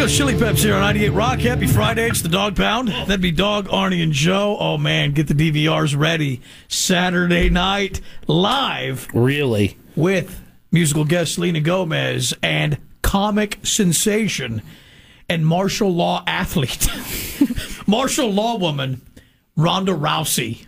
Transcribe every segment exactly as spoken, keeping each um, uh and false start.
Those Chili Peps here on ninety-eight Rock. Happy Friday. It's the Dog Pound. That'd be Dog, Arnie, and Joe. Oh, man, get the D V Rs ready. Saturday night, live. Really? With musical guest Selena Gomez and comic sensation and martial law athlete, martial law woman, Ronda Rousey.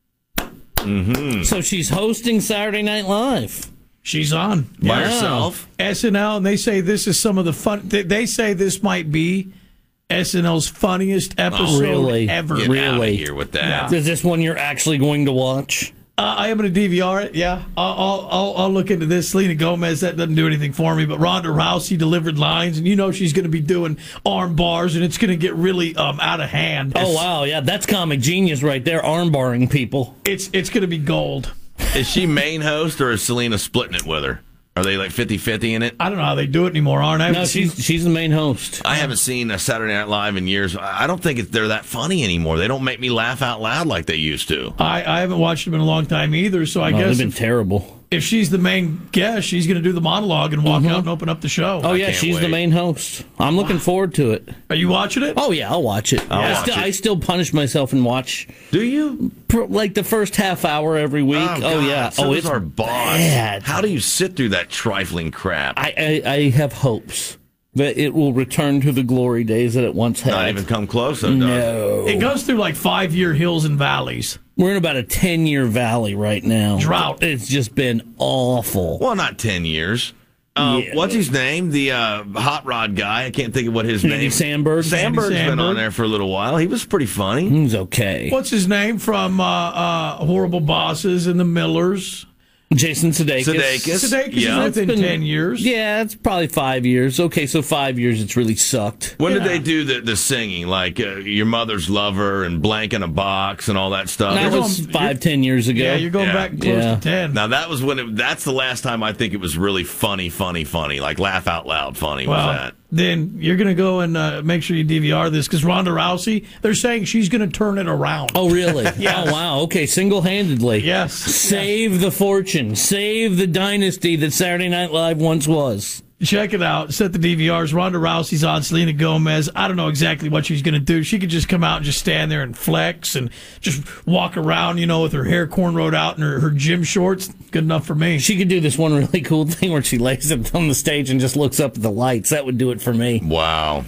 Mm-hmm. So she's hosting Saturday Night Live. She's on by herself. S N L, and they say this is some of the fun. They say this might be S N L's funniest episode oh, really? ever. Get really? out of here with that. Yeah. Is this one you're actually going to watch? Uh, I am going to D V R it. Yeah, I'll, I'll I'll I'll look into this. Selena Gomez, that doesn't do anything for me, but Ronda Rousey delivered lines, and you know she's going to be doing arm bars, and it's going to get really um out of hand. Oh wow, yeah, that's comic genius right there. Arm barring people. It's it's going to be gold. Is she main host, or is Selena splitting it with her? Are they like fifty-fifty in it? I don't know how they do it anymore, aren't I? No, she's she's the main host. I haven't seen a Saturday Night Live in years. I don't think it's, they're that funny anymore. They don't make me laugh out loud like they used to. I, I haven't watched them in a long time either, so I no, guess they've been if, terrible. If she's the main guest, she's going to do the monologue and walk mm-hmm. out and open up the show. Oh, I yeah, she's wait. the main host. I'm looking wow. forward to it. Are you watching it? Oh, yeah, I'll watch it. I'll I, watch still, it. I still punish myself and watch. Do you? Like the first half hour every week. Oh, oh yeah. So oh, it's it's our boss. bad. How do you sit through that trifling crap? I, I, I have hopes that it will return to the glory days that it once had. Not even come close, though, No. It goes through like five-year hills and valleys. We're in about a ten-year valley right now. Drought. It's just been awful. Well, not ten years. Uh, yeah. What's his name? The uh, hot rod guy. I can't think of what his Andy name. Samberg. Samberg's Andy been Samberg. on there for a little while. He was pretty funny. He's okay. What's his name from uh, uh, Horrible Bosses and The Millers? Jason Sudeikis. Sudeikis. Sudeikis Yeah. is within It's been- ten years. Yeah, it's probably five years. Okay, so five years it's really sucked. When did Yeah. they do the, the singing? Like uh, Your Mother's Lover and Blank in a Box and all that stuff? That You're was going- five, ten years ago. Yeah, you're going Yeah. back close Yeah. to ten. Now, that was when it, that's the last time I think it was really funny, funny, funny. Like laugh out loud funny well, was that. then you're going to go and uh, make sure you D V R this, because Ronda Rousey, they're saying she's going to turn it around. Oh, really? Yes. Oh, wow. Okay, single-handedly. Yes. Save the fortune. Save the dynasty that Saturday Night Live once was. Check it out. Set the D V Rs. Ronda Rousey's on. Selena Gomez. I don't know exactly what she's going to do. She could just come out and just stand there and flex and just walk around, you know, with her hair cornrowed out and her, her gym shorts. Good enough for me. She could do this one really cool thing where she lays it on the stage and just looks up at the lights. That would do it for me. Wow.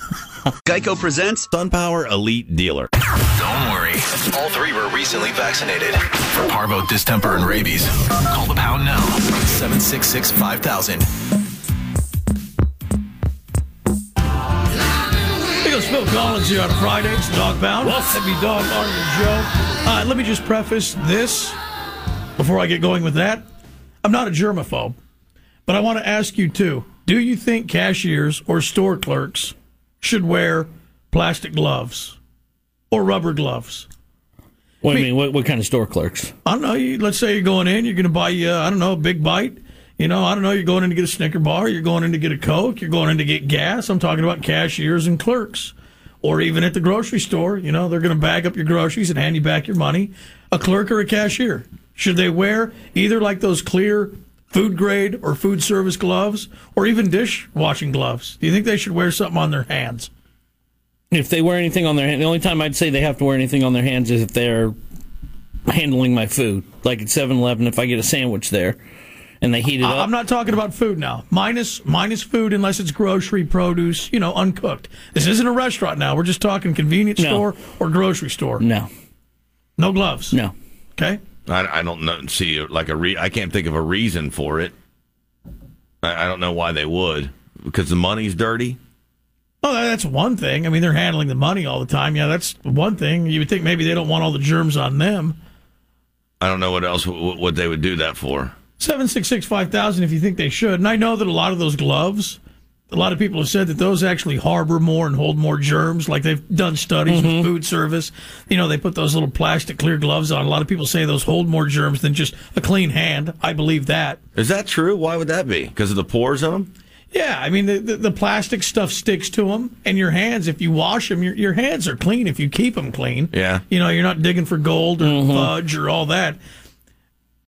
Geico presents SunPower Elite Dealer. Don't worry. All three were recently vaccinated for parvo, distemper, and rabies. Call the pound now. seven six six, five thousand. Here goes Phil Collins here on a Friday. It's the Dog Pound. That'd be Dog, Arnie, and Joe. Uh, let me just preface this before I get going with that. I'm not a germaphobe, but I want to ask you, too. Do you think cashiers or store clerks should wear plastic gloves or rubber gloves? What do you mean? What, what kind of store clerks? I don't know. You, let's say you're going in. You're going to buy, uh, I don't know, a Big Bite. You know, I don't know. You're going in to get a Snicker bar. You're going in to get a Coke. You're going in to get gas. I'm talking about cashiers and clerks. Or even at the grocery store. You know, they're going to bag up your groceries and hand you back your money. A clerk or a cashier. Should they wear either like those clear food grade or food service gloves or even dishwashing gloves? Do you think they should wear something on their hands? If they wear anything on their hand, the only time I'd say they have to wear anything on their hands is if they're handling my food. Like at seven eleven, if I get a sandwich there and they heat it up. I'm not talking about food now. Minus minus food unless it's grocery, produce, you know, uncooked. This isn't a restaurant now. We're just talking convenience No. store or grocery store. No. No gloves. No. Okay? I, I don't know, see like a re, I can't think of a reason for it. I, I don't know why they would. Because the money's dirty? Oh, that's one thing. I mean, they're handling the money all the time. Yeah, that's one thing. You would think maybe they don't want all the germs on them. I don't know what else what, what they would do that for. seven six six, five thousand if you think they should. And I know that a lot of those gloves, a lot of people have said that those actually harbor more and hold more germs. Like they've done studies Mm-hmm. with food service. You know, they put those little plastic clear gloves on. A lot of people say those hold more germs than just a clean hand. I believe that. Is that true? Why would that be? Because of the pores in them? Yeah, I mean, the, the, the plastic stuff sticks to them. And your hands, if you wash them, your, your hands are clean if you keep them clean. Yeah. You know, you're not digging for gold or fudge or all that.